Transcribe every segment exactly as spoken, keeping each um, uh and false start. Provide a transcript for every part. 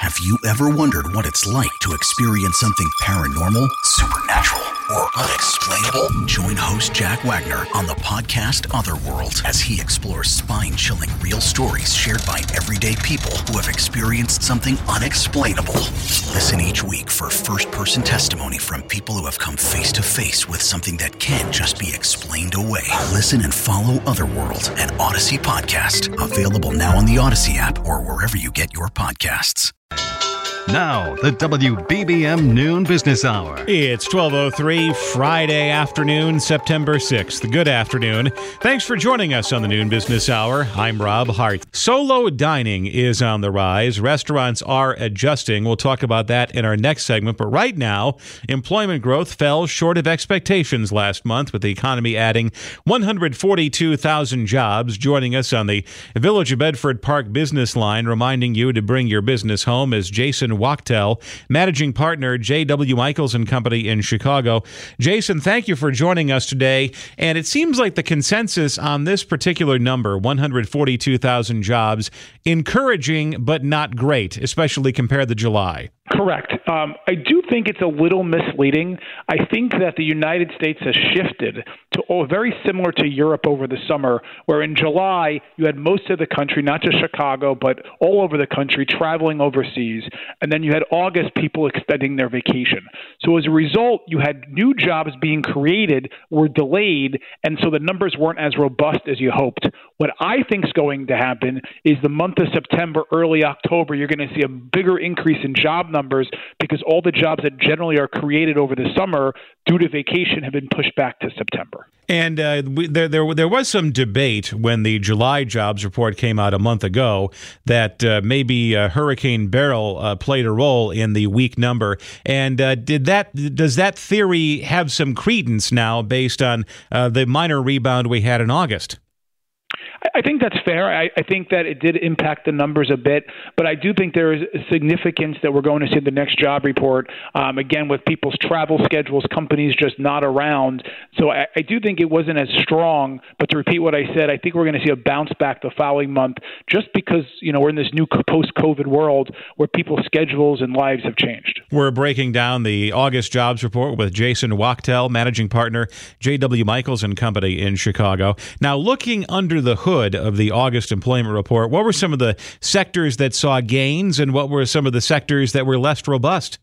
Have you ever wondered what it's like to experience something paranormal, supernatural, or unexplainable? Join host Jack Wagner on the podcast Otherworld as he explores spine-chilling real stories shared by everyday people who have experienced something unexplainable. Listen each week for first-person testimony from people who have come face-to-face with something that can't just be explained away. Listen and follow Otherworld, an Odyssey podcast, available now on the Odyssey app or wherever you get your podcasts. Now, the W B B M Noon Business Hour. It's twelve oh three, Friday afternoon, September sixth. Good afternoon. Thanks for joining us on the Noon Business Hour. I'm Rob Hart. Solo dining is on the rise. Restaurants are adjusting. We'll talk about that in our next segment. But right now, employment growth fell short of expectations last month, with the economy adding one hundred forty-two thousand jobs. Joining us on the Village of Bedford Park business line, reminding you to bring your business home, is Jason Wachtel, managing partner, J W Michaels and Company in Chicago. Jason, thank you for joining us today. And it seems like the consensus on this particular number, one hundred forty-two thousand jobs, encouraging but not great, especially compared to July. Correct. Um, I do think it's a little misleading. I think that the United States has shifted to oh, very similar to Europe over the summer, where in July you had most of the country, not just Chicago, but all over the country, traveling overseas. And then you had August, people extending their vacation. So as a result, you had new jobs being created were delayed, and so the numbers weren't as robust as you hoped. What I think is going to happen is the month of September, early October, you're going to see a bigger increase in job numbers because all the jobs that generally are created over the summer due to vacation have been pushed back to September. And uh, we, there, there, there was some debate when the July jobs report came out a month ago that uh, maybe uh, Hurricane Beryl uh, played a role in the weak number. And uh, did that? Does that theory have some credence now, based on uh, the minor rebound we had in August? I think that's fair. I, I think that it did impact the numbers a bit, but I do think there is a significance that we're going to see in the next job report, um, again, with people's travel schedules, companies just not around. So I, I do think it wasn't as strong, but to repeat what I said, I think we're going to see a bounce back the following month just because, you know, we're in this new post-COVID world where people's schedules and lives have changed. We're breaking down the August jobs report with Jason Wachtel, managing partner, J W Michaels and Company in Chicago. Now, looking under the hood of the August employment report, what were some of the sectors that saw gains and what were some of the sectors that were less robust?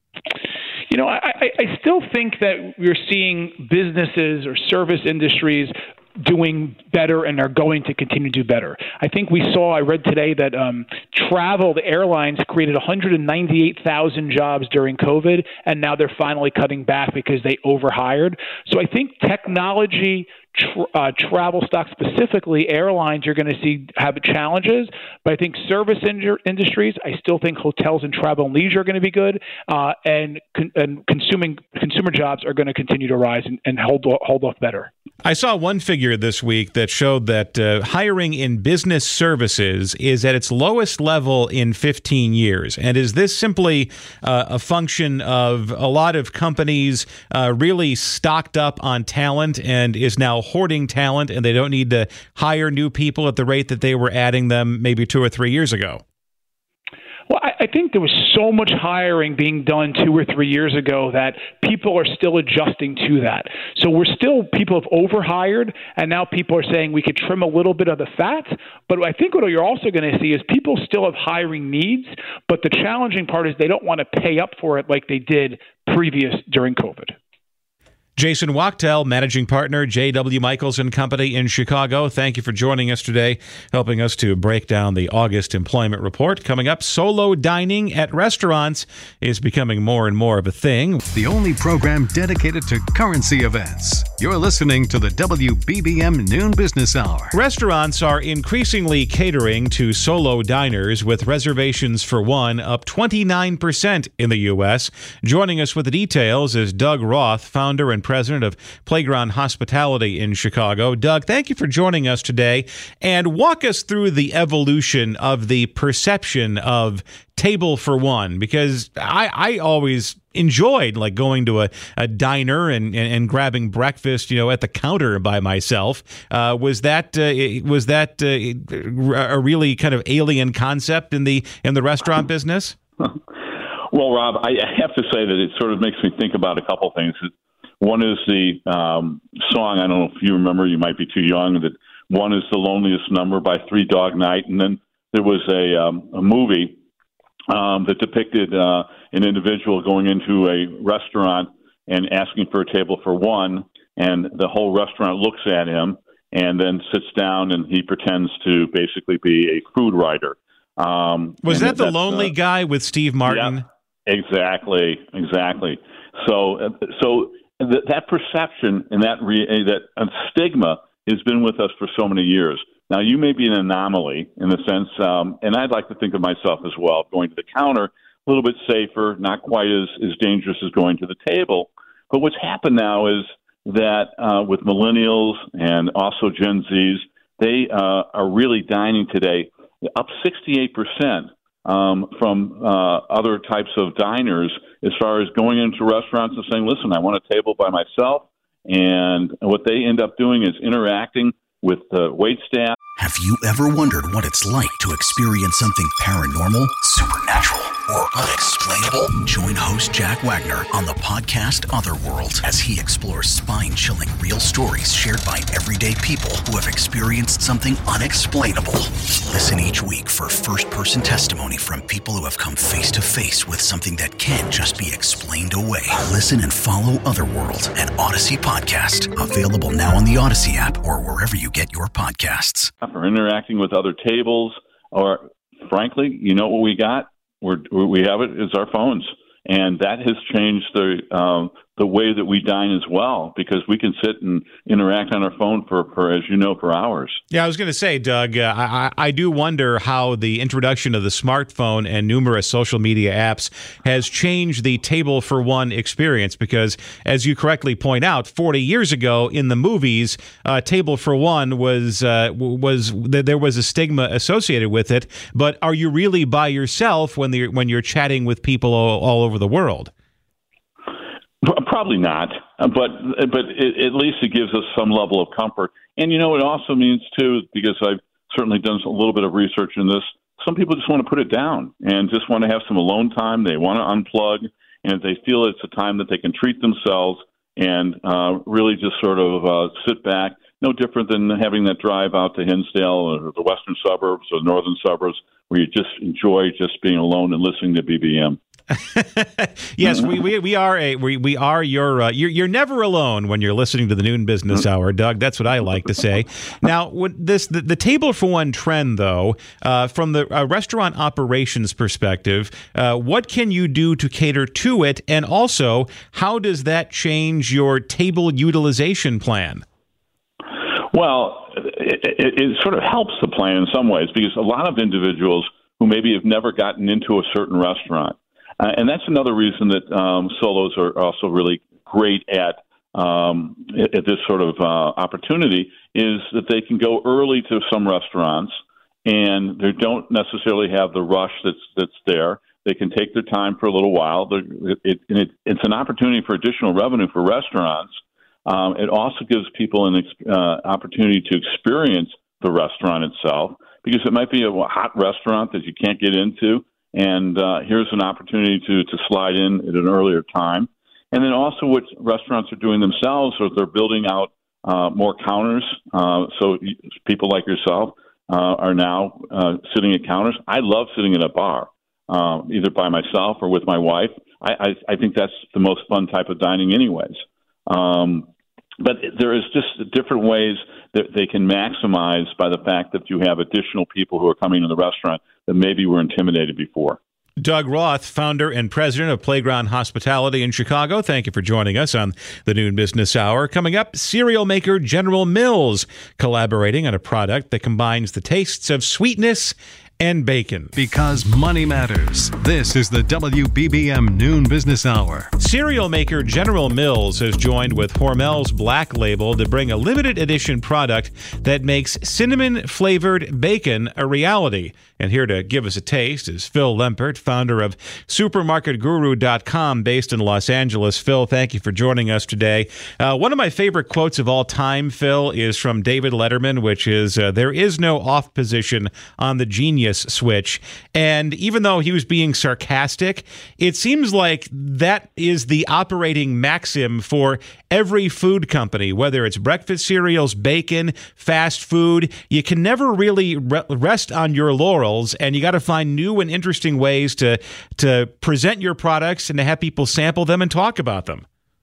You know, I, I still think that we're seeing businesses or service industries doing better and are going to continue to do better. I think we saw, I read today that um, travel, the airlines created one hundred ninety-eight thousand jobs during COVID, and now they're finally cutting back because they overhired. So I think technology, Tra- uh, travel stocks, specifically airlines, you're going to see have challenges. But I think service in- industries, I still think hotels and travel and leisure are going to be good, uh, and, con- and consuming consumer jobs are going to continue to rise and, and hold hold off better. I saw one figure this week that showed that uh, hiring in business services is at its lowest level in fifteen years. And is this simply uh, a function of a lot of companies uh, really stocked up on talent and is now hoarding talent, and they don't need to hire new people at the rate that they were adding them maybe two or three years ago? Well, I, I think there was so much hiring being done two or three years ago that people are still adjusting to that. So we're still, people have overhired, and now people are saying we could trim a little bit of the fat. But I think what you're also going to see is people still have hiring needs, but the challenging part is they don't want to pay up for it like they did previous during COVID. Jason Wachtel, managing partner, J W Michaels and Company in Chicago. Thank you for joining us today, helping us to break down the August employment report. Coming up, solo dining at restaurants is becoming more and more of a thing. The only program dedicated to currency events. You're listening to the W B B M Noon Business Hour. Restaurants are increasingly catering to solo diners, with reservations for one up twenty-nine percent in the U S. Joining us with the details is Doug Roth, founder and president of Playground Hospitality in Chicago. Doug, thank you for joining us today, and walk us through the evolution of the perception of table for one, because I, I always enjoyed like going to a, a diner and, and, and grabbing breakfast, you know, at the counter by myself. Uh, was that uh, was that uh, a really kind of alien concept in the in the restaurant business? Well, Rob, I have to say that it sort of makes me think about a couple things. One is the um, song, I don't know if you remember, you might be too young, that one is The Loneliest Number by Three Dog Night, and then there was a, um, a movie um, that depicted uh, an individual going into a restaurant and asking for a table for one, and the whole restaurant looks at him and then sits down and he pretends to basically be a food writer. Um, was that the lonely uh, guy with Steve Martin? Yeah, exactly, exactly. So, uh, so th- that perception and that re- that uh, stigma has been with us for so many years. Now, you may be an anomaly in the sense, um, and I'd like to think of myself as well, going to the counter, a little bit safer, not quite as, as dangerous as going to the table. But what's happened now is that uh, with millennials and also Gen Zs, they uh, are really dining today up sixty-eight percent um, from uh, other types of diners as far as going into restaurants and saying, listen, I want a table by myself. And what they end up doing is interacting with the wait staff. Have you ever wondered what it's like to experience something paranormal, supernatural, or unexplainable? Join host Jack Wagner on the podcast Otherworld as he explores spine-chilling real stories shared by everyday people who have experienced something unexplainable. Listen each week for first-person testimony from people who have come face-to-face with something that can't just be explained away. Listen and follow Otherworld, an Odyssey podcast, available now on the Odyssey app or wherever you get your podcasts. Or interacting with other tables, or frankly, you know what we got? We're, we have it is our phones, and that has changed the um, the way that we dine as well, because we can sit and interact on our phone for, for as you know, for hours. Yeah, I was going to say, Doug, uh, I, I do wonder how the introduction of the smartphone and numerous social media apps has changed the table for one experience, because as you correctly point out, forty years ago in the movies, uh, table for one was uh, was there was a stigma associated with it. But are you really by yourself when you're when you're chatting with people all, all over the world? Probably not, but but it, at least it gives us some level of comfort. And, you know, it also means, too, because I've certainly done a little bit of research in this, some people just want to put it down and just want to have some alone time. They want to unplug, and they feel it's a time that they can treat themselves and uh, really just sort of uh, sit back. No different than having that drive out to Hinsdale or the western suburbs or northern suburbs where you just enjoy just being alone and listening to B B M. Yes, we, we we are a we, we are your uh, you're you're never alone when you're listening to the Noon Business Hour, Doug. That's what I like to say. Now, what this the, the table for one trend, though, uh, from the uh, restaurant operations perspective, uh, what can you do to cater to it, and also how does that change your table utilization plan? Well, it, it, it sort of helps the plan in some ways, because a lot of individuals who maybe have never gotten into a certain restaurant. Uh, and that's another reason that um, solos are also really great at, um, at this sort of uh, opportunity, is that they can go early to some restaurants and they don't necessarily have the rush that's that's there. They can take their time for a little while. It, it, it, it's an opportunity for additional revenue for restaurants. Um, it also gives people an uh, opportunity to experience the restaurant itself, because it might be a hot restaurant that you can't get into. And uh, here's an opportunity to, to slide in at an earlier time. And then also what restaurants are doing themselves is they're building out uh, more counters. Uh, so people like yourself uh, are now uh, sitting at counters. I love sitting at a bar, uh, either by myself or with my wife. I, I, I think that's the most fun type of dining anyways. Um, but there is just different ways that they can maximize by the fact that you have additional people who are coming to the restaurant that maybe were intimidated before. Doug Roth, founder and president of Playground Hospitality in Chicago. Thank you for joining us on the Noon Business Hour. Coming up, cereal maker General Mills collaborating on a product that combines the tastes of sweetness and bacon. Because money matters. This is the W B B M Noon Business Hour. Cereal maker General Mills has joined with Hormel's Black Label to bring a limited edition product that makes cinnamon-flavored bacon a reality. And here to give us a taste is Phil Lempert, founder of supermarket guru dot com, based in Los Angeles. Phil, thank you for joining us today. Uh, one of my favorite quotes of all time, Phil, is from David Letterman, which is, uh, there is no off position on the genius switch. And even though he was being sarcastic, it seems like that is the operating maxim for every food company, whether it's breakfast cereals, bacon, fast food. You can never really re- rest on your laurels, and you got to find new and interesting ways to to present your products and to have people sample them and talk about them.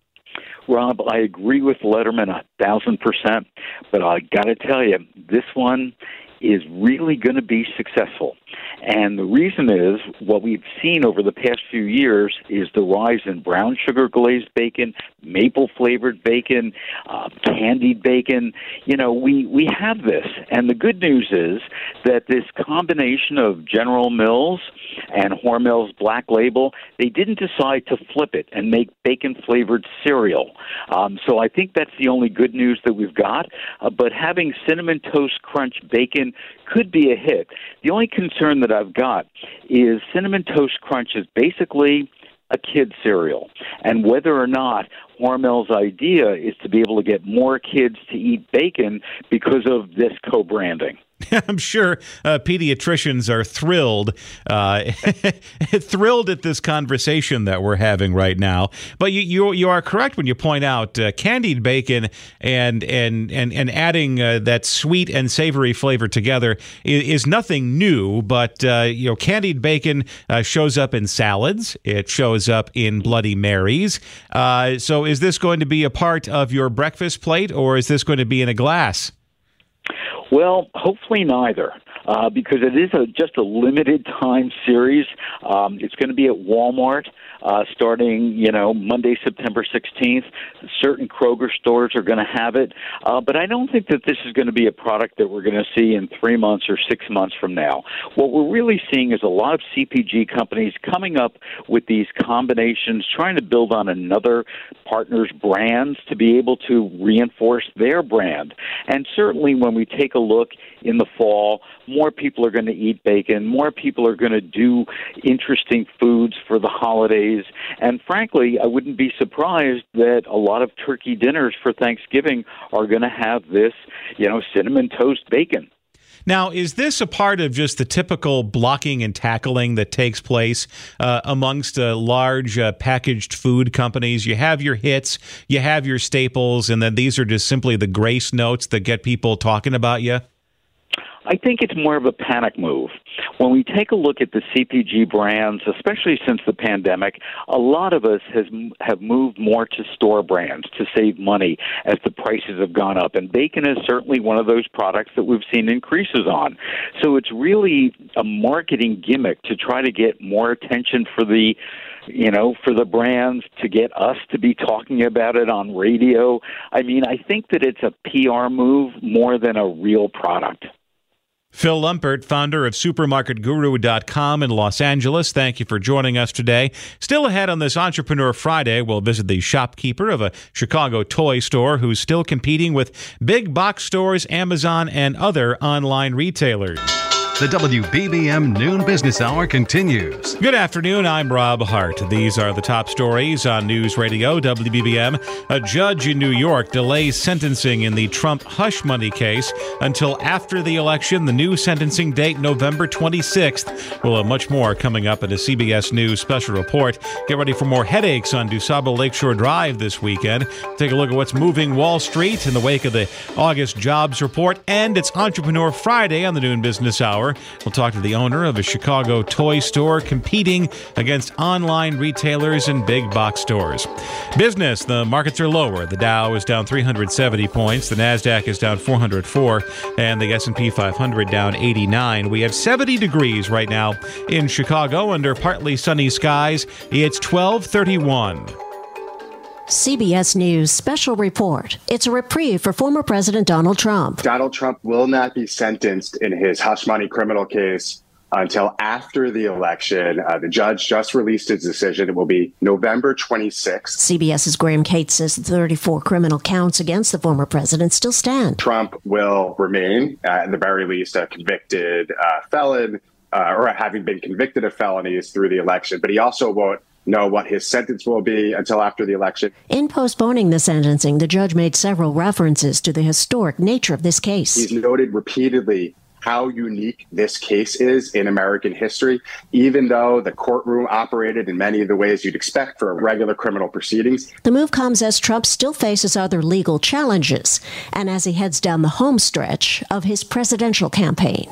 Rob, I agree with Letterman a thousand percent, but I got to tell you, this one is really going to be successful. And the reason is what we've seen over the past few years is the rise in brown sugar glazed bacon, maple flavored bacon, uh, candied bacon. You know, we, we have this. And the good news is that this combination of General Mills and Hormel's Black Label, they didn't decide to flip it and make bacon-flavored cereal. Um, so I think that's the only good news that we've got. Uh, but having Cinnamon Toast Crunch bacon could be a hit. The only concern that I've got is Cinnamon Toast Crunch is basically a kid cereal, and whether or not Hormel's idea is to be able to get more kids to eat bacon because of this co-branding. I'm sure uh, pediatricians are thrilled, uh, thrilled at this conversation that we're having right now. But you you, you are correct when you point out uh, candied bacon and and and and adding uh, that sweet and savory flavor together is, is nothing new. But uh, you know, candied bacon uh, shows up in salads. It shows up in Bloody Marys. Uh, so, is this going to be a part of your breakfast plate, or is this going to be in a glass? Well, hopefully neither, uh, because it is a, just a limited time series. Um, it's going to be at Walmart uh, starting, you know, Monday, September sixteenth. Certain Kroger stores are going to have it, uh, but I don't think that this is going to be a product that we're going to see in three months or six months from now. What we're really seeing is a lot of C P G companies coming up with these combinations, trying to build on another partner's brands to be able to reinforce their brand. And certainly when we take a look in the fall, more people are going to eat bacon, more people are going to do interesting foods for the holidays, and frankly, I wouldn't be surprised that a lot of turkey dinners for Thanksgiving are going to have this, you know, cinnamon toast bacon. Now, is this a part of just the typical blocking and tackling that takes place uh, amongst uh, large uh, packaged food companies? You have your hits, you have your staples, and then these are just simply the grace notes that get people talking about you? I think it's more of a panic move. When we take a look at the C P G brands, especially since the pandemic, a lot of us has have moved more to store brands to save money as the prices have gone up. And bacon is certainly one of those products that we've seen increases on. So it's really a marketing gimmick to try to get more attention for the you know, for the brands, to get us to be talking about it on radio. I mean, I think that it's a P R move more than a real product. Phil Lempert, founder of supermarket guru dot com in Los Angeles, thank you for joining us today. Still ahead on this Entrepreneur Friday, we'll visit the shopkeeper of a Chicago toy store who's still competing with big box stores, Amazon, and other online retailers. The W B B M Noon Business Hour continues. Good afternoon. I'm Rob Hart. These are the top stories on News Radio W B B M. A judge in New York delays sentencing in the Trump hush money case until after the election. The new sentencing date, November twenty-sixth. We'll have much more coming up in a C B S News special report. Get ready for more headaches on DuSable Lakeshore Drive this weekend. Take a look at what's moving Wall Street in the wake of the August jobs report. And it's Entrepreneur Friday on the Noon Business Hour. We'll talk to the owner of a Chicago toy store competing against online retailers and big box stores. Business, the markets are lower. The Dow is down three hundred seventy points. The NASDAQ is down four hundred four. And the S and P five hundred down eighty-nine. We have seventy degrees right now in Chicago under partly sunny skies. It's twelve thirty-one. C B S News special report. It's a reprieve for former President Donald Trump. Donald Trump will not be sentenced in his hush money criminal case until after the election. Uh, the judge just released his decision. It will be November twenty-sixth. CBS's Graham Cates says the thirty-four criminal counts against the former president still stand. Trump will remain, uh, at the very least, a convicted uh, felon uh, or having been convicted of felonies through the election, but he also won't know what his sentence will be until after the election. In postponing the sentencing, the judge made several references to the historic nature of this case. He's noted repeatedly how unique this case is in American history, even though the courtroom operated in many of the ways you'd expect for regular criminal proceedings. The move comes as Trump still faces other legal challenges and as he heads down the home stretch of his presidential campaign.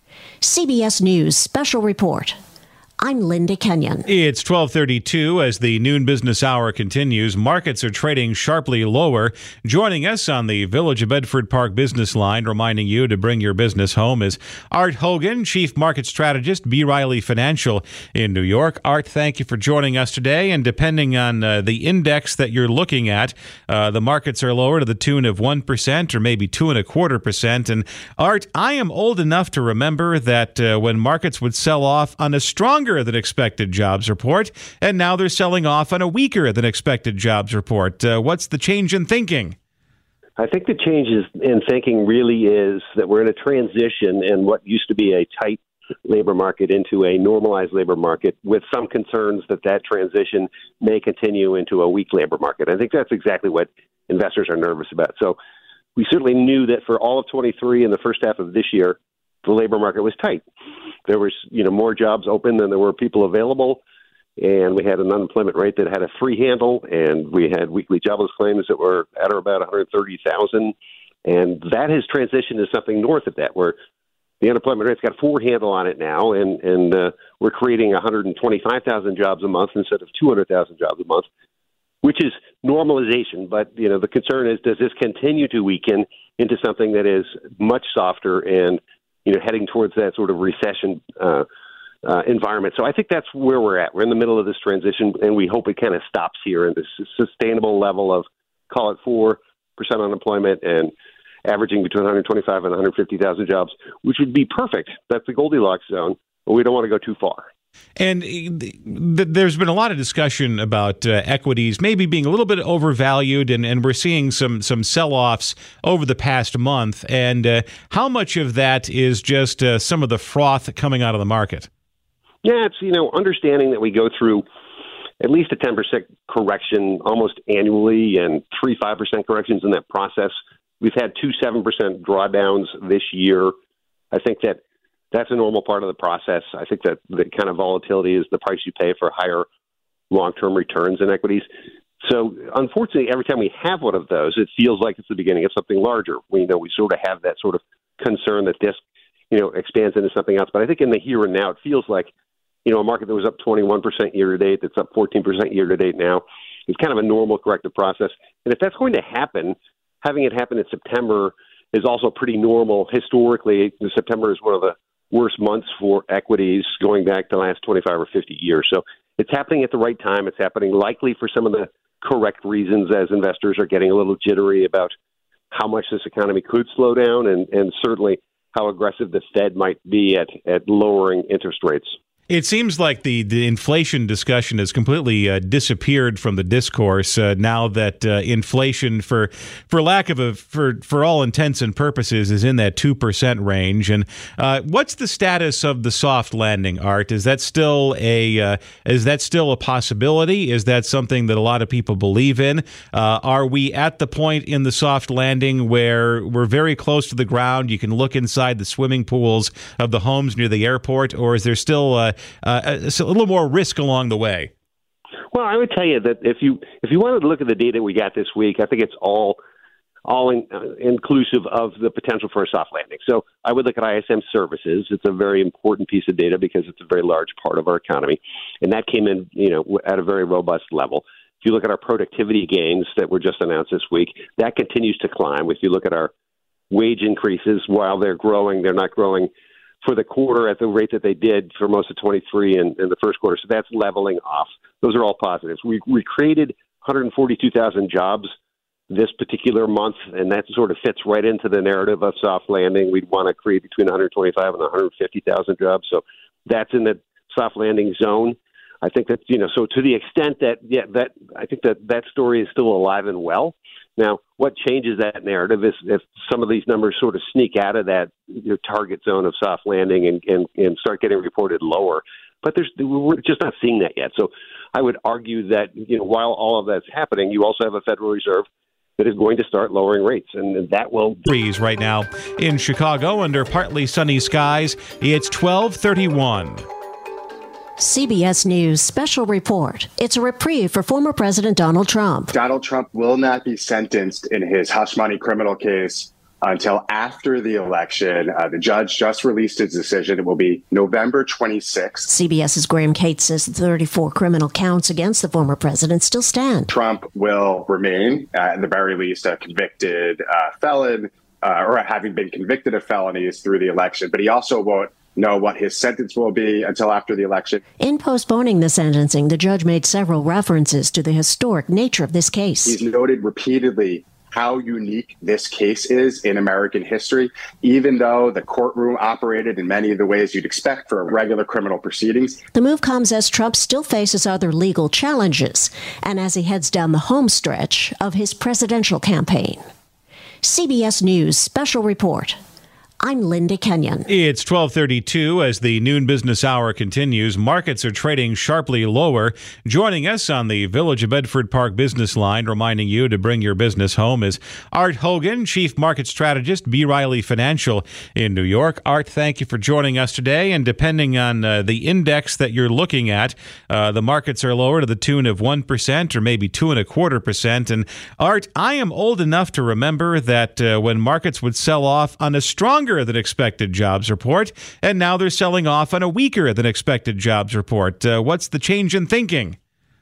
C B S News Special Report. I'm Linda Kenyon. It's twelve thirty-two as the noon business hour continues. Markets are trading sharply lower. Joining us on the Village of Bedford Park business line, reminding you to bring your business home, is Art Hogan, Chief Market Strategist, B. Riley Financial in New York. Art, thank you for joining us today. And depending on uh, the index that you're looking at, uh, the markets are lower to the tune of one percent or maybe two and a quarter percent. And Art, I am old enough to remember that uh, when markets would sell off on a strong than expected jobs report, and now they're selling off on a weaker than expected jobs report. Uh, what's the change in thinking? I think the change in thinking really is that we're in a transition in what used to be a tight labor market into a normalized labor market, with some concerns that that transition may continue into a weak labor market. I think that's exactly what investors are nervous about. So we certainly knew that for all of twenty-three and the first half of this year, the labor market was tight. There was, you know, more jobs open than there were people available, and we had an unemployment rate that had a free handle, and we had weekly jobless claims that were at or about one hundred thirty thousand, and that has transitioned to something north of that, where the unemployment rate's got a four handle on it now, and and uh, we're creating one hundred twenty-five thousand jobs a month instead of two hundred thousand jobs a month, which is normalization. But you know, the concern is, does this continue to weaken into something that is much softer and, you know, heading towards that sort of recession uh, uh, environment? So I think that's where we're at. We're in the middle of this transition, and we hope it kind of stops here in this sustainable level of, call it four percent unemployment and averaging between one hundred twenty-five and one hundred fifty thousand jobs, which would be perfect. That's the Goldilocks zone, but we don't want to go too far. And th- there's been a lot of discussion about uh, equities maybe being a little bit overvalued, and, and we're seeing some some sell-offs over the past month. And uh, how much of that is just uh, some of the froth coming out of the market? Yeah, it's, you know, understanding that we go through at least a ten percent correction almost annually and three, five percent corrections in that process. We've had two seven percent drawdowns this year. I think that that's a normal part of the process. I think that the kind of volatility is the price you pay for higher long-term returns in equities. So unfortunately, every time we have one of those, it feels like it's the beginning of something larger. We know we sort of have that sort of concern that this, you know, expands into something else. But I think in the here and now, it feels like, you know, a market that was up twenty-one percent year to date, that's up fourteen percent year to date now, is kind of a normal corrective process. And if that's going to happen, having it happen in September is also pretty normal. Historically, September is one of the worst months for equities going back to the last twenty-five or fifty years. So it's happening at the right time. It's happening likely for some of the correct reasons, as investors are getting a little jittery about how much this economy could slow down, and, and certainly how aggressive the Fed might be at, at lowering interest rates. It seems like the, the inflation discussion has completely uh, disappeared from the discourse uh, now that uh, inflation, for for lack of a for for all intents and purposes, is in that two percent range. And uh, what's the status of the soft landing, Art? Is that still a uh, is that still a possibility? Is that something that a lot of people believe in? Uh, are we at the point in the soft landing where we're very close to the ground? You can look inside the swimming pools of the homes near the airport, or is there still uh, Uh, a little more risk along the way? Well, I would tell you that if you if you wanted to look at the data we got this week, I think it's all all in, uh, inclusive of the potential for a soft landing. So I would look at I S M services. It's a very important piece of data because it's a very large part of our economy, and that came in, you know, at a very robust level. If you look at our productivity gains that were just announced this week, that continues to climb. If you look at our wage increases, while they're growing, they're not growing for the quarter at the rate that they did for most of twenty-three and, and the first quarter. So that's leveling off. Those are all positives. We, we created one hundred forty-two thousand jobs this particular month, and that sort of fits right into the narrative of soft landing. We'd want to create between one hundred twenty-five and one hundred fifty thousand jobs. So that's in the soft landing zone. I think that, you know, so to the extent that, yeah, that I think that that story is still alive and well. Now, what changes that narrative is if some of these numbers sort of sneak out of that you know, target zone of soft landing and, and, and start getting reported lower. But there's, we're just not seeing that yet. So I would argue that you know while all of that's happening, you also have a Federal Reserve that is going to start lowering rates, and that will breeze right now in Chicago under partly sunny skies. It's twelve thirty-one. C B S News special report. It's a reprieve for former President Donald Trump. Donald Trump will not be sentenced in his hush money criminal case until after the election. Uh, the judge just released his decision. It will be November twenty-sixth. CBS's Graham Cates says the thirty-four criminal counts against the former president still stand. Trump will remain, uh, at the very least, a convicted uh, felon uh, or having been convicted of felonies through the election. But he also won't know what his sentence will be until after the election. In postponing the sentencing, the judge made several references to the historic nature of this case. He's noted repeatedly how unique this case is in American history, even though the courtroom operated in many of the ways you'd expect for regular criminal proceedings. The move comes as Trump still faces other legal challenges and as he heads down the home stretch of his presidential campaign. C B S News special report. I'm Linda Kenyon. It's twelve thirty-two as the noon business hour continues. Markets are trading sharply lower. Joining us on the Village of Bedford Park business line, reminding you to bring your business home, is Art Hogan, Chief Market Strategist, B. Riley Financial in New York. Art, thank you for joining us today. And depending on uh, the index that you're looking at, uh, the markets are lower to the tune of one percent or maybe two and a quarter percent. And Art, I am old enough to remember that uh, when markets would sell off on a strong than expected jobs report, and now they're selling off on a weaker than expected jobs report. Uh, what's the change in thinking?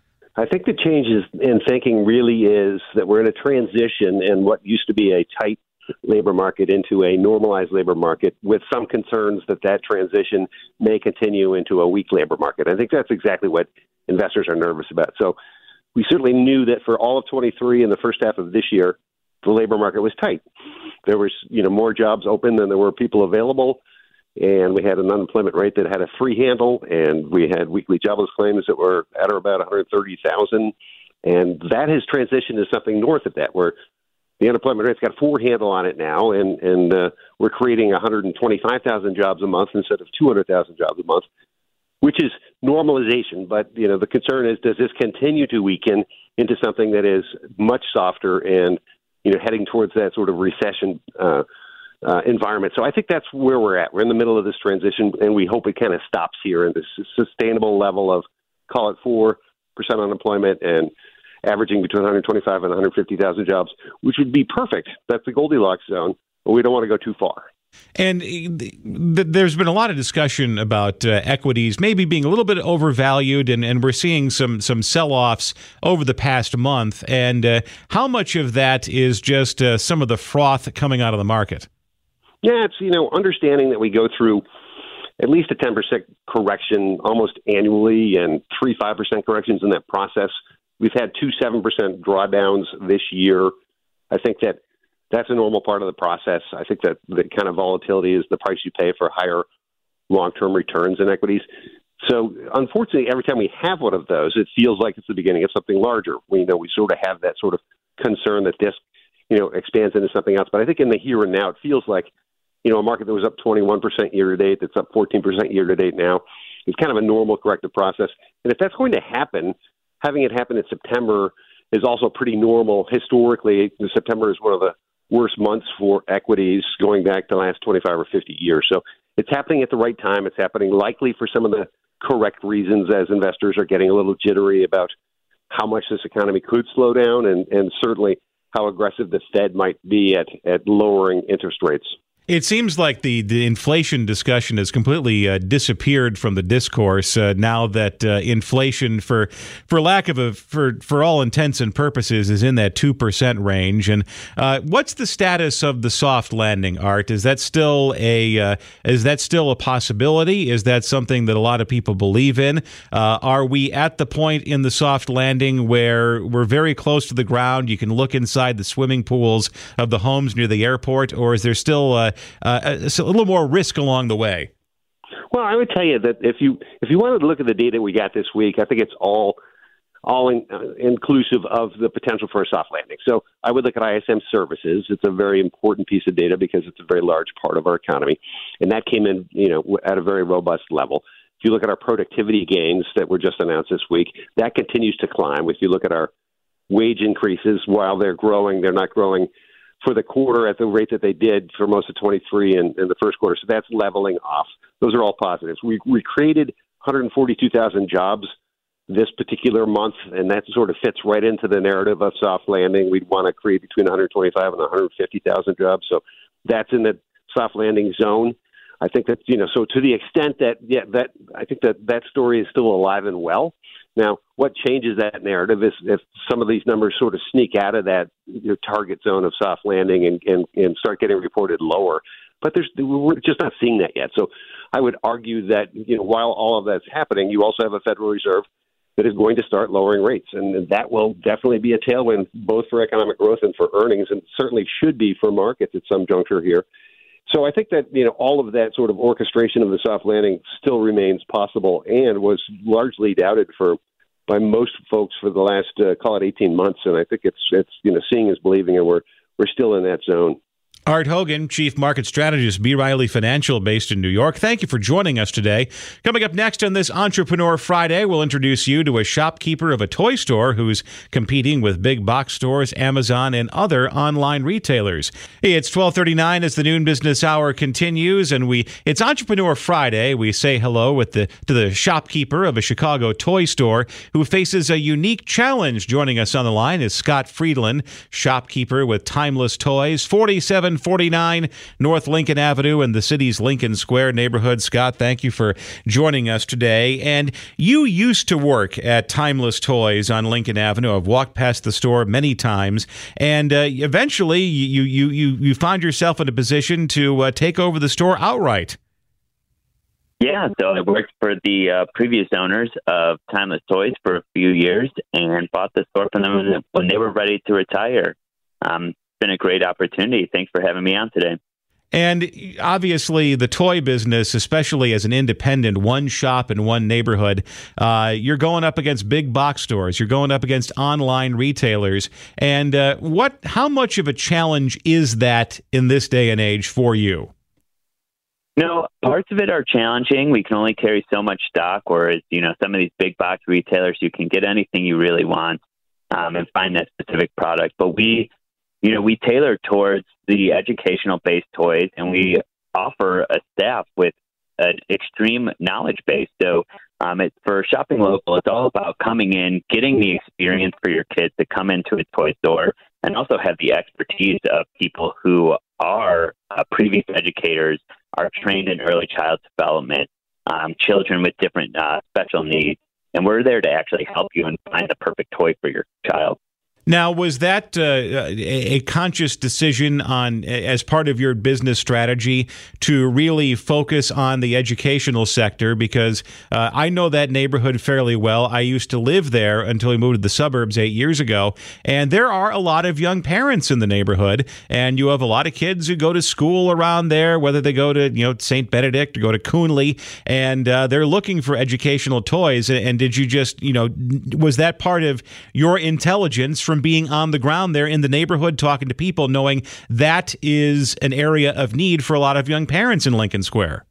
I think the change in thinking really is that we're in a transition in what used to be a tight labor market into a normalized labor market, with some concerns that that transition may continue into a weak labor market. I think that's exactly what investors are nervous about. So we certainly knew that for all of twenty-three and the first half of this year, the labor market was tight. There was, you know, more jobs open than there were people available, and we had an unemployment rate that had a three handle, and we had weekly jobless claims that were at or about one hundred thirty thousand, and that has transitioned to something north of that, where the unemployment rate's got a four handle on it now, and and uh, we're creating one hundred twenty-five thousand jobs a month instead of two hundred thousand jobs a month, which is normalization. But you know, the concern is, does this continue to weaken into something that is much softer and you know, heading towards that sort of recession uh, uh, environment? So I think that's where we're at. We're in the middle of this transition, and we hope it kind of stops here in this sustainable level of, call it four percent unemployment and averaging between one hundred twenty-five and one hundred fifty thousand jobs, which would be perfect. That's the Goldilocks zone, but we don't want to go too far. And th- there's been a lot of discussion about uh, equities maybe being a little bit overvalued, and, and we're seeing some some sell-offs over the past month. And uh, how much of that is just uh, some of the froth coming out of the market? Yeah, it's, you know, understanding that we go through at least a ten percent correction almost annually and three, five percent corrections in that process. We've had two seven percent drawdowns this year. I think that that's a normal part of the process. I think that the kind of volatility is the price you pay for higher long-term returns in equities. So unfortunately, every time we have one of those, it feels like it's the beginning of something larger. We know we sort of have that sort of concern that this, you know, expands into something else. But I think in the here and now, it feels like, you know, a market that was up twenty-one percent year to date, that's up fourteen percent year to date now, is kind of a normal corrective process. And if that's going to happen, having it happen in September is also pretty normal. Historically, September is one of the worst months for equities going back to the last twenty-five or fifty years. So it's happening at the right time. It's happening likely for some of the correct reasons, as investors are getting a little jittery about how much this economy could slow down, and, and certainly how aggressive the Fed might be at, at lowering interest rates. It seems like the, the inflation discussion has completely uh, disappeared from the discourse uh, now that uh, inflation, for for lack of a for for all intents and purposes, is in that two percent range. And uh, what's the status of the soft landing, Art? Is that still a uh, is that still a possibility? Is that something that a lot of people believe in? Uh, are we at the point in the soft landing where we're very close to the ground? You can look inside the swimming pools of the homes near the airport, or is there still uh, Uh, a little more risk along the way? Well, I would tell you that if you if you wanted to look at the data we got this week, I think it's all all in, uh, inclusive of the potential for a soft landing. So I would look at I S M services. It's a very important piece of data because it's a very large part of our economy, and that came in, you know, at a very robust level. If you look at our productivity gains that were just announced this week, that continues to climb. If you look at our wage increases, while they're growing, they're not growing for the quarter at the rate that they did for most of twenty-three and, and the first quarter. So that's leveling off. Those are all positives. We, we created one hundred forty-two thousand jobs this particular month, and that sort of fits right into the narrative of soft landing. We'd want to create between one hundred twenty-five and one hundred fifty thousand jobs. So that's in the soft landing zone. I think that, you know, so to the extent that, yeah, that I think that that story is still alive and well. Now, what changes that narrative is if some of these numbers sort of sneak out of that, you know, target zone of soft landing and, and, and start getting reported lower. But there's, we're just not seeing that yet. So I would argue that, you know, while all of that's happening, you also have a Federal Reserve that is going to start lowering rates. And that will definitely be a tailwind both for economic growth and for earnings, and certainly should be for markets at some juncture here. So I think that, you know, all of that sort of orchestration of the soft landing still remains possible and was largely doubted for by most folks for the last, uh, call it eighteen months. And I think it's, it's you know, seeing is believing, and we're we're still in that zone. Art Hogan, Chief Market Strategist, B. Riley Financial, based in New York. Thank you for joining us today. Coming up next on this Entrepreneur Friday, we'll introduce you to a shopkeeper of a toy store who's competing with big box stores, Amazon, and other online retailers. Hey, it's twelve thirty-nine as the Noon Business Hour continues, and we it's Entrepreneur Friday. We say hello with the to the shopkeeper of a Chicago toy store who faces a unique challenge. Joining us on the line is Scott Friedland, shopkeeper with Timeless Toys, forty-seven forty-nine North Lincoln Avenue in the city's Lincoln Square neighborhood. Scott, thank you for joining us today. And you used to work at Timeless Toys on Lincoln Avenue. I've walked past the store many times, and uh, eventually you you you you found yourself in a position to uh, take over the store outright. Yeah, so I worked for the uh, previous owners of Timeless Toys for a few years and bought the store from them when they were ready to retire. Um, been a great opportunity. Thanks for having me on today. And obviously, the toy business, especially as an independent, one shop in one neighborhood, uh, you're going up against big box stores. You're going up against online retailers. And uh, what? How much of a challenge is that in this day and age for you? No, parts of it are challenging. We can only carry so much stock, whereas, you know, some of these big box retailers, you can get anything you really want um, and find that specific product. But we You know, we tailor towards the educational-based toys, and we offer a staff with an extreme knowledge base. So um, it's, for shopping local, it's all about coming in, getting the experience for your kids to come into a toy store, and also have the expertise of people who are uh, previous educators, are trained in early child development, um, children with different uh, special needs. And we're there to actually help you and find the perfect toy for your child. Now, was that uh, a, a conscious decision on, as part of your business strategy, to really focus on the educational sector? Because uh, I know that neighborhood fairly well. I used to live there until we moved to the suburbs eight years ago, and there are a lot of young parents in the neighborhood, and you have a lot of kids who go to school around there, whether they go to, you know, Saint Benedict or go to Coonley, and uh, they're looking for educational toys. And did you just, you know, was that part of your intelligence from being on the ground there in the neighborhood, talking to people, knowing that is an area of need for a lot of young parents in Lincoln Square?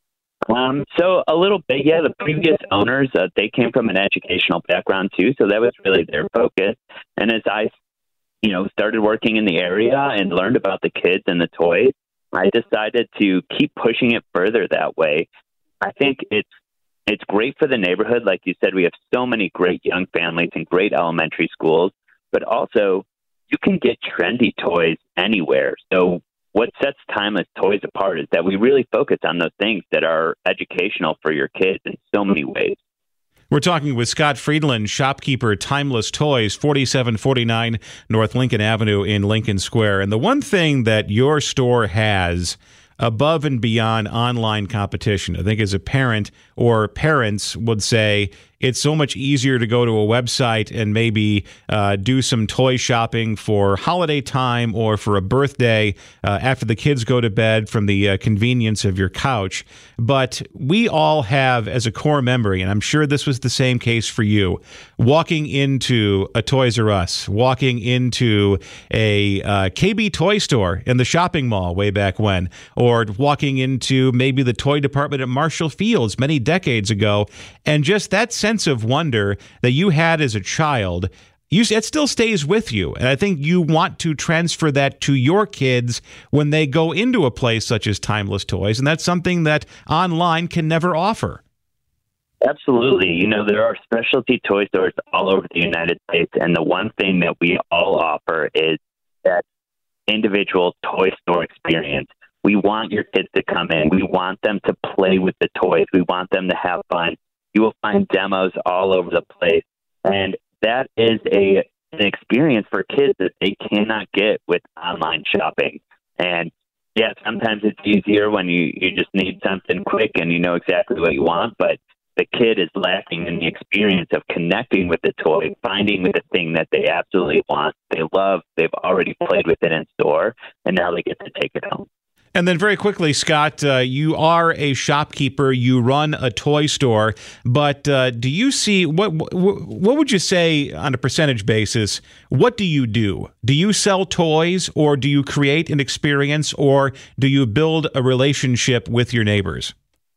Um, so a little bit, yeah. The previous owners, uh, they came from an educational background too, so that was really their focus. And as I, you know, started working in the area and learned about the kids and the toys, I decided to keep pushing it further that way. I think it's it's great for the neighborhood. Like you said, we have so many great young families and great elementary schools. But also, you can get trendy toys anywhere. So what sets Timeless Toys apart is that we really focus on those things that are educational for your kids in so many ways. We're talking with Scott Friedland, shopkeeper, Timeless Toys, forty-seven forty-nine North Lincoln Avenue in Lincoln Square. And the one thing that your store has above and beyond online competition, I think as a parent or parents would say, it's so much easier to go to a website and maybe uh, do some toy shopping for holiday time or for a birthday uh, after the kids go to bed from the uh, convenience of your couch. But we all have, as a core memory, and I'm sure this was the same case for you, walking into a Toys R Us, walking into a uh, K B toy store in the shopping mall way back when, or walking into maybe the toy department at Marshall Field's many decades ago, and just that sense of wonder that you had as a child, you, it still stays with you. And I think you want to transfer that to your kids when they go into a place such as Timeless Toys, and that's something that online can never offer. Absolutely. You know, there are specialty toy stores all over the United States, and the one thing that we all offer is that individual toy store experience. We want your kids to come in. We want them to play with the toys. We want them to have fun. You will find demos all over the place. And that is a an experience for kids that they cannot get with online shopping. And yeah, sometimes it's easier when you, you just need something quick and you know exactly what you want, but the kid is lacking in the experience of connecting with the toy, finding the thing that they absolutely want, they love, they've already played with it in store, and now they get to take it home. And then very quickly, Scott, uh, you are a shopkeeper, you run a toy store, but uh, do you see, what, what what would you say on a percentage basis, what do you do? Do you sell toys, or do you create an experience, or do you build a relationship with your neighbors?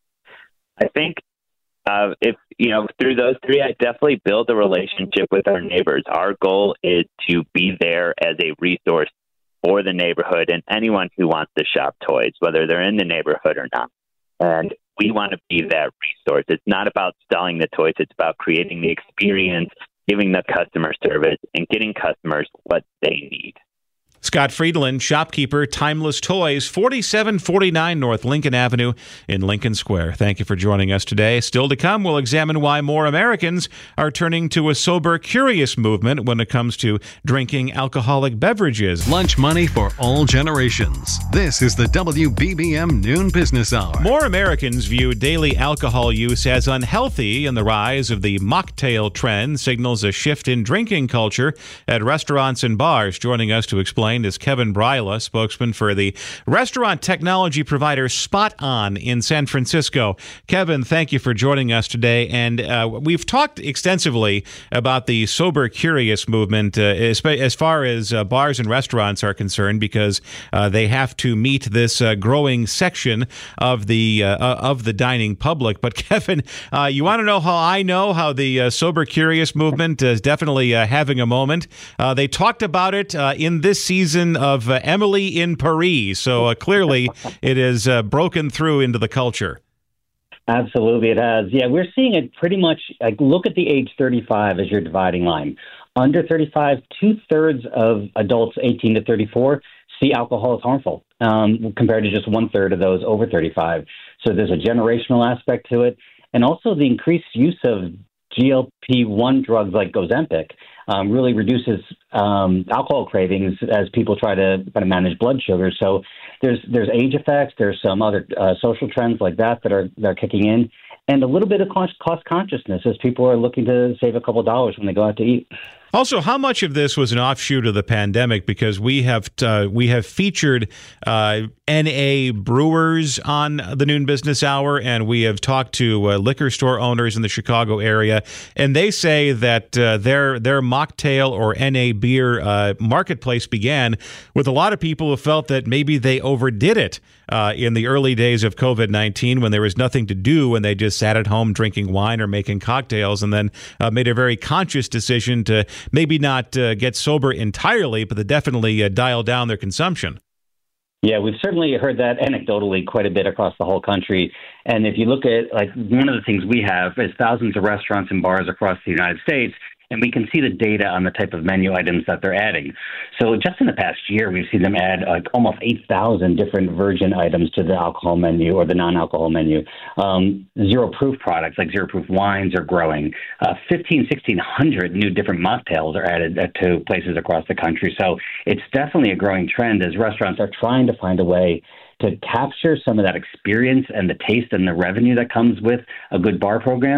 I think Uh, if, you know, through those three, I definitely build a relationship with our neighbors. Our goal is to be there as a resource for the neighborhood and anyone who wants to shop toys, whether they're in the neighborhood or not. And we want to be that resource. It's not about selling the toys. It's about creating the experience, giving the customer service, and getting customers what they need. Scott Friedland, shopkeeper, Timeless Toys, forty-seven forty-nine North Lincoln Avenue in Lincoln Square. Thank you for joining us today. Still to come, we'll examine why more Americans are turning to a sober, curious movement when it comes to drinking alcoholic beverages. Lunch money for all generations. This is the W B B M Noon Business Hour. More Americans view daily alcohol use as unhealthy, and the rise of the mocktail trend signals a shift in drinking culture at restaurants and bars. Joining us to explain is Kevin Bryla, spokesman for the restaurant technology provider Spot On in San Francisco. Kevin, thank you for joining us today. And uh, we've talked extensively about the sober curious movement uh, as, as far as uh, bars and restaurants are concerned, because uh, they have to meet this uh, growing section of the uh, of the dining public. But Kevin, uh, you want to know how I know how the uh, sober curious movement is definitely uh, having a moment? Uh, they talked about it uh, in this season season of uh, Emily in Paris. So uh, clearly it has uh, broken through into the culture. Absolutely, it has. Yeah, we're seeing it pretty much. Like, look at the age thirty-five as your dividing line. Under thirty-five, two-thirds of adults eighteen to thirty-four see alcohol as harmful, um, compared to just one-third of those over thirty-five. So there's a generational aspect to it. And also the increased use of G L P one drugs like Ozempic um, really reduces um, alcohol cravings as people try to kind of manage blood sugar. So there's there's age effects, there's some other uh, social trends like that that are that are kicking in, and a little bit of cost, cost consciousness as people are looking to save a couple dollars when they go out to eat. Also, how much of this was an offshoot of the pandemic? Because we have uh, we have featured uh, N A brewers on the Noon Business Hour, and we have talked to uh, liquor store owners in the Chicago area, and they say that uh, their their mocktail or N A beer uh, marketplace began with a lot of people who felt that maybe they overdid it uh, in the early days of COVID nineteen when there was nothing to do and they just sat at home drinking wine or making cocktails, and then uh, made a very conscious decision to maybe not uh, get sober entirely, but to definitely uh, dial down their consumption. Yeah, we've certainly heard that anecdotally quite a bit across the whole country. And if you look at, like, one of the things we have is thousands of restaurants and bars across the United States, and we can see the data on the type of menu items that they're adding. So just in the past year, we've seen them add like almost eight thousand different virgin items to the alcohol menu or the non-alcohol menu. Um, zero-proof products like zero-proof wines are growing. Uh, fifteen, sixteen hundred new different mocktails are added to places across the country. So it's definitely a growing trend as restaurants are trying to find a way to capture some of that experience and the taste and the revenue that comes with a good bar program,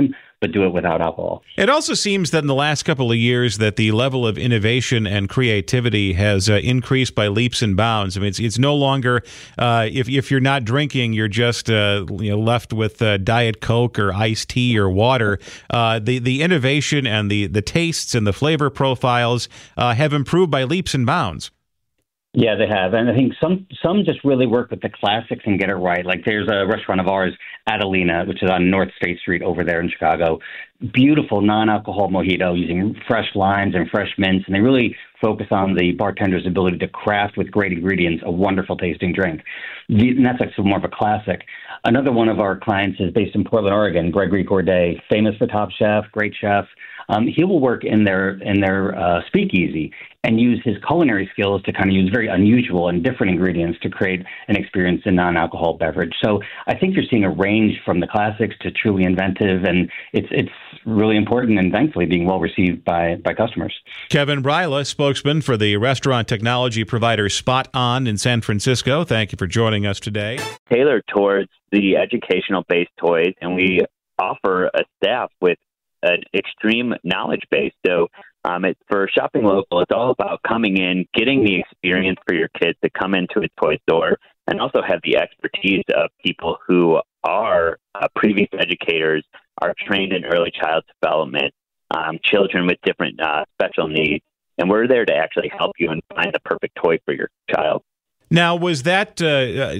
but do it without alcohol. It also seems that in the last couple of years that the level of innovation and creativity has uh, increased by leaps and bounds. I mean, it's it's no longer uh, if if you're not drinking, you're just uh, you know, left with uh, Diet Coke or iced tea or water. Uh, the the innovation and the the tastes and the flavor profiles uh, have improved by leaps and bounds. Yeah, they have. And I think some some just really work with the classics and get it right. Like there's a restaurant of ours, Adelina, which is on North State Street over there in Chicago. Beautiful non-alcohol mojito using fresh limes and fresh mints. And they really focus on the bartender's ability to craft with great ingredients a wonderful tasting drink. And that's like some more of a classic. Another one of our clients is based in Portland, Oregon, Gregory Gourdet, famous for Top Chef, great chef. Um, he will work in their in their uh, speakeasy and use his culinary skills to kind of use very unusual and different ingredients to create an experience in non-alcohol beverage. So I think you're seeing a range from the classics to truly inventive, and it's it's really important and thankfully being well received by, by customers. Kevin Bryla, spokesman for the restaurant technology provider Spot On in San Francisco. Thank you for joining us today. Tailored towards the educational-based toys, and we offer a staff with an extreme knowledge base. So um, it, for Shopping Local, it's all about coming in, getting the experience for your kids to come into a toy store, and also have the expertise of people who are uh, previous educators, are trained in early child development, um, children with different uh, special needs. And we're there to actually help you and find the perfect toy for your child. Now, was that uh,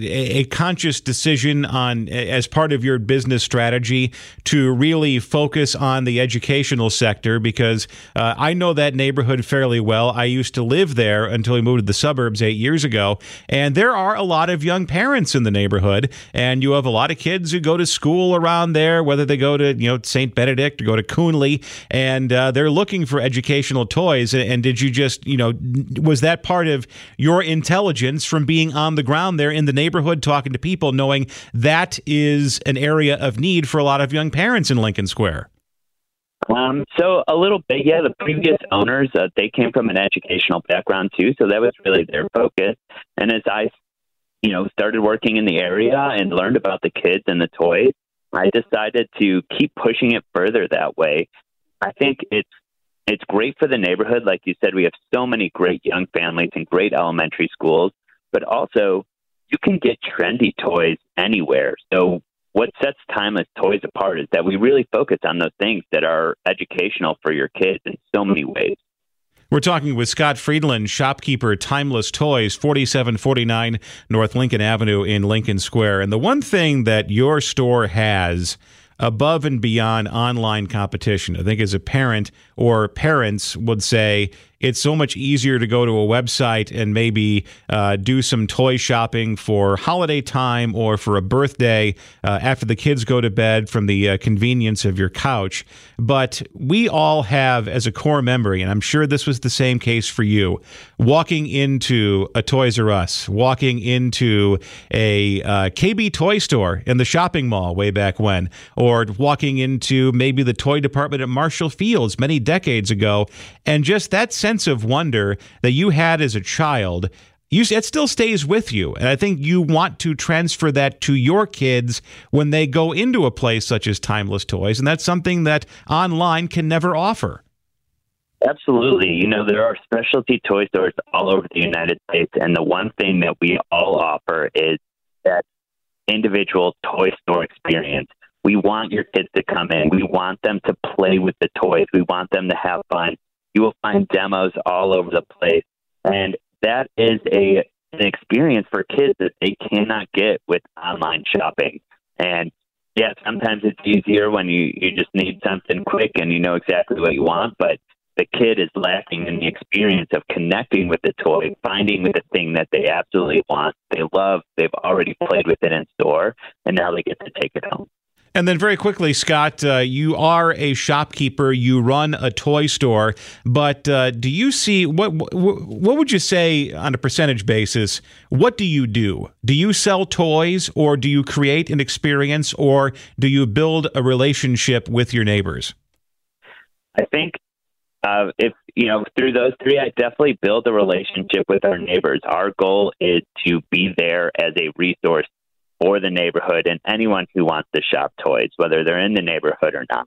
a conscious decision on, as part of your business strategy, to really focus on the educational sector? Because uh, I know that neighborhood fairly well. I used to live there until we moved to the suburbs eight years ago, and there are a lot of young parents in the neighborhood, and you have a lot of kids who go to school around there, whether they go to you know Saint Benedict or go to Coonley, and uh, they're looking for educational toys. And did you just, you know, was that part of your intelligence from being on the ground there in the neighborhood, talking to people, knowing that is an area of need for a lot of young parents in Lincoln Square? Um, so a little bit, yeah. The previous owners, uh, they came from an educational background too, so that was really their focus. And as I, you know, started working in the area and learned about the kids and the toys, I decided to keep pushing it further that way. I think it's it's great for the neighborhood. Like you said, we have so many great young families and great elementary schools. But also, you can get trendy toys anywhere. So what sets Timeless Toys apart is that we really focus on those things that are educational for your kids in so many ways. We're talking with Scott Friedland, shopkeeper, Timeless Toys, forty-seven forty-nine North Lincoln Avenue in Lincoln Square. And the one thing that your store has above and beyond online competition, I think as a parent or parents would say, it's so much easier to go to a website and maybe uh, do some toy shopping for holiday time or for a birthday uh, after the kids go to bed from the uh, convenience of your couch. But we all have, as a core memory, and I'm sure this was the same case for you, walking into a Toys R Us, walking into a uh, K B toy store in the shopping mall way back when, or walking into maybe the toy department at Marshall Fields many decades ago, and just that sense of wonder that you had as a child, you, it still stays with you. And I think you want to transfer that to your kids when they go into a place such as Timeless Toys. And that's something that online can never offer. Absolutely. You know, there are specialty toy stores all over the United States. And the one thing that we all offer is that individual toy store experience. We want your kids to come in. We want them to play with the toys. We want them to have fun. You will find demos all over the place. And that is a an experience for kids that they cannot get with online shopping. And yeah, sometimes it's easier when you, you just need something quick and you know exactly what you want, but the kid is lacking in the experience of connecting with the toy, finding the thing that they absolutely want, they love, they've already played with it in store, and now they get to take it home. And then very quickly, Scott, uh, you are a shopkeeper. You run a toy store. But uh, do you see, what, what what would you say on a percentage basis, what do you do? Do you sell toys, or do you create an experience, or do you build a relationship with your neighbors? I think uh, if, you know, through those three, I definitely build a relationship with our neighbors. Our goal is to be there as a resource for the neighborhood and anyone who wants to shop toys, whether they're in the neighborhood or not.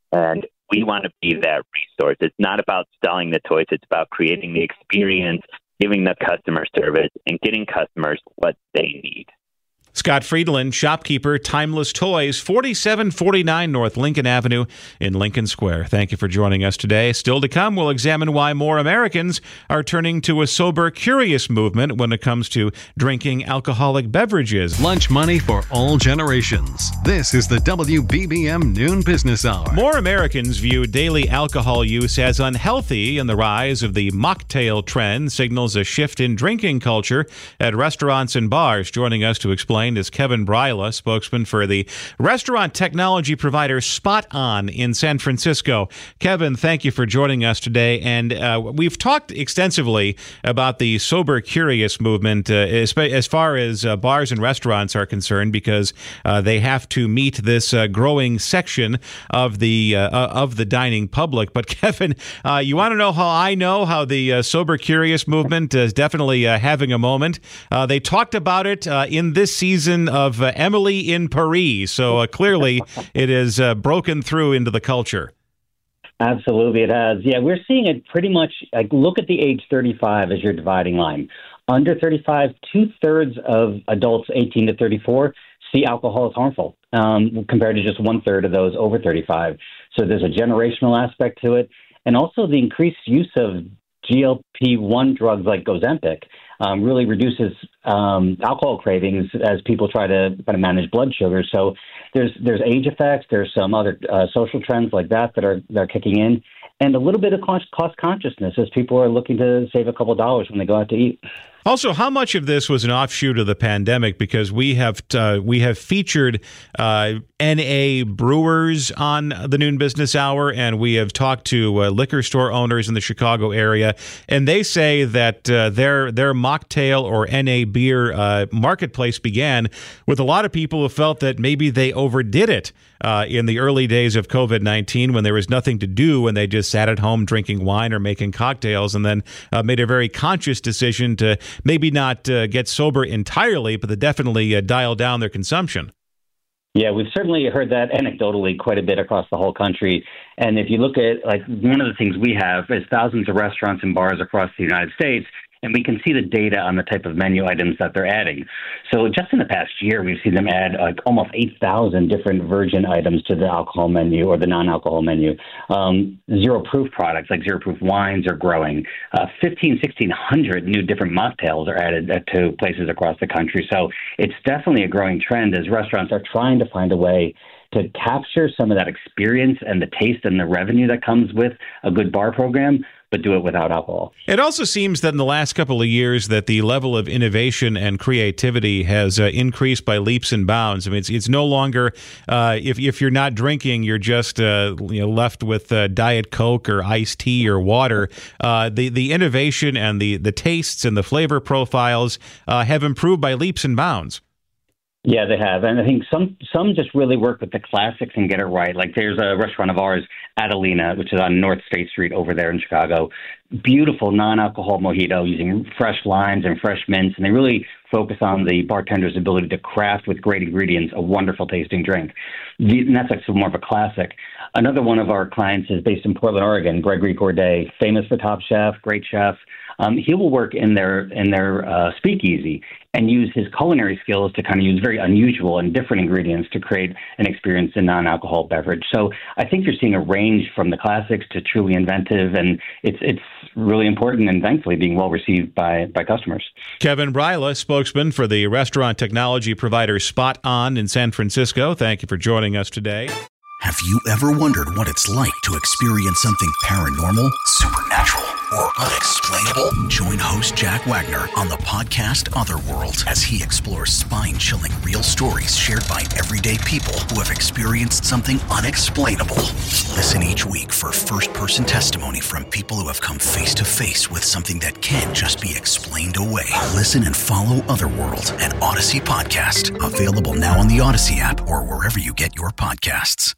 And we want to be that resource. It's not about selling the toys. It's about creating the experience, giving the customer service, and getting customers what they need. Scott Friedland, shopkeeper, Timeless Toys, forty-seven forty-nine North Lincoln Avenue in Lincoln Square. Thank you for joining us today. Still to come, we'll examine why more Americans are turning to a sober, curious movement when it comes to drinking alcoholic beverages. Lunch money for all generations. This is the W B B M Noon Business Hour. More Americans view daily alcohol use as unhealthy, and the rise of the mocktail trend signals a shift in drinking culture at restaurants and bars. Joining us to explain is Kevin Bryla, spokesman for the restaurant technology provider Spot On in San Francisco. Kevin, thank you for joining us today. And uh, we've talked extensively about the sober curious movement uh, as, as far as uh, bars and restaurants are concerned, because uh, they have to meet this uh, growing section of the uh, of the dining public. But Kevin, uh, you want to know how I know how the uh, sober curious movement is definitely uh, having a moment? Uh, they talked about it uh, in this season of uh, Emily in Paris. So uh, clearly it has uh, broken through into the culture. Absolutely, it has. Yeah, we're seeing it pretty much. Like, look at the age thirty-five as your dividing line. Under thirty-five, two-thirds of adults eighteen to thirty-four see alcohol as harmful, um, compared to just one-third of those over thirty-five. So there's a generational aspect to it. And also the increased use of G L P one drugs like Ozempic um, really reduces um, alcohol cravings as people try to kind of manage blood sugar. So there's there's age effects, there's some other uh, social trends like that that are that are kicking in, and a little bit of cost, cost consciousness as people are looking to save a couple of dollars when they go out to eat. Also, how much of this was an offshoot of the pandemic? Because we have uh, we have featured uh, N A brewers on the Noon Business Hour, and we have talked to uh, liquor store owners in the Chicago area, and they say that uh, their their mocktail or N A beer uh, marketplace began with a lot of people who felt that maybe they overdid it uh, in the early days of COVID nineteen when there was nothing to do and they just sat at home drinking wine or making cocktails, and then uh, made a very conscious decision to maybe not uh, get sober entirely, but to definitely uh, dial down their consumption. Yeah, we've certainly heard that anecdotally quite a bit across the whole country. And if you look at, like, one of the things we have is thousands of restaurants and bars across the United States, and we can see the data on the type of menu items that they're adding. So just in the past year, we've seen them add like almost eight thousand different virgin items to the alcohol menu or the non-alcohol menu. Um, zero-proof products like zero-proof wines are growing. Uh, fifteen, sixteen hundred new different mocktails are added to places across the country. So it's definitely a growing trend as restaurants are trying to find a way to capture some of that experience and the taste and the revenue that comes with a good bar program, but do it without alcohol. It also seems that in the last couple of years that the level of innovation and creativity has uh, increased by leaps and bounds. I mean, it's it's no longer, uh, if if you're not drinking, you're just uh, you know, left with uh, Diet Coke or iced tea or water. Uh, the, the innovation and the, the tastes and the flavor profiles uh, have improved by leaps and bounds. Yeah, they have. And I think some some just really work with the classics and get it right. Like there's a restaurant of ours, Adelina, which is on North State Street over there in Chicago. Beautiful non-alcohol mojito using fresh limes and fresh mints. And they really focus on the bartender's ability to craft with great ingredients a wonderful tasting drink. And that's like more of a classic. Another one of our clients is based in Portland, Oregon, Gregory Gourdet, famous for Top Chef, great chef. Um, he will work in their in their uh, speakeasy and use his culinary skills to kind of use very unusual and different ingredients to create an experience in non-alcohol beverage. So I think you're seeing a range from the classics to truly inventive, and it's it's really important and thankfully being well received by, by customers. Kevin Bryla, spokesman for the restaurant technology provider Spot On in San Francisco. Thank you for joining us today. Have you ever wondered what it's like to experience something paranormal, supernatural, or unexplainable? Join host Jack Wagner on the podcast Otherworld as he explores spine-chilling real stories shared by everyday people who have experienced something unexplainable. Listen each week for first-person testimony from people who have come face-to-face with something that can't just be explained away. Listen and follow Otherworld, an Odyssey podcast, available now on the Odyssey app or wherever you get your podcasts.